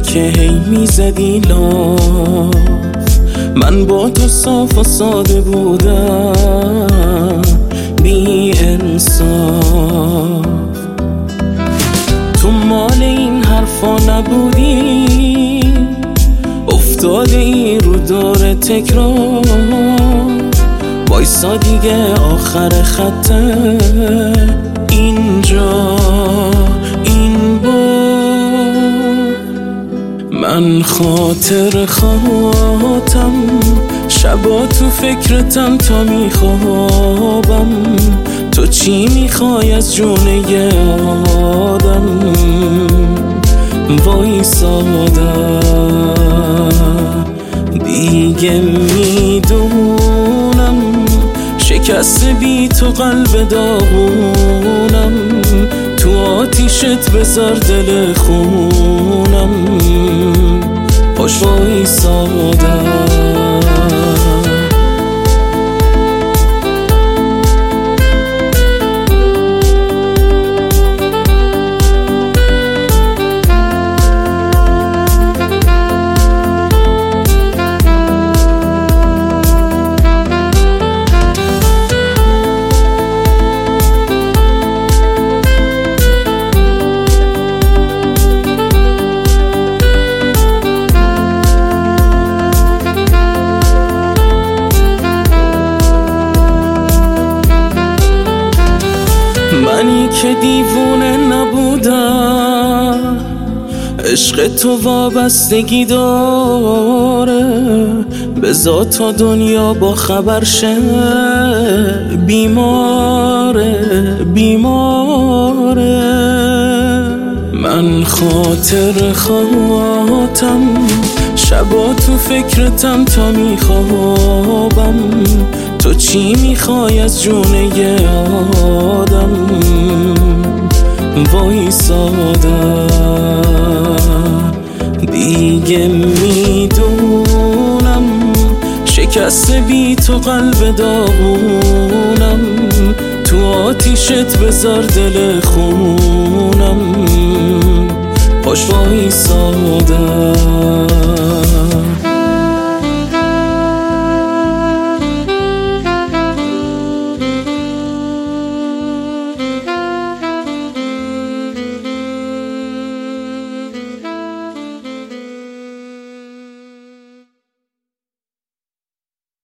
که هی میزدی لاف، من با تو صاف و ساده بودم بی انصاف. تو مال این حرفا نبودی، افتاده ای رو دور تکرار، وایسا دیگه آخر خطه اینجا این بار. من خاطر خواهتم، شبا تو فکرتم تا میخوابم، تو چی میخوای از جون یه آدم وایسادم. دیگه میدونم شکست بی تو قلب داغونم، تو آتیشت بذار دل خونم پاش وایسادم. منی که دیوونه نبودم، عشق تو وابستگی داره، بذار تا دنیا با خبر شه بیماره بیماره. من خاطر خواهتم، شبا تو فکرتم تا میخوابم، تو چی میخوای از جون یه آدم وایسادم. دیگه میدونم شکست بی تو قلب داغونم، تو آتیشت بذار دل خونم پاش وایسادم.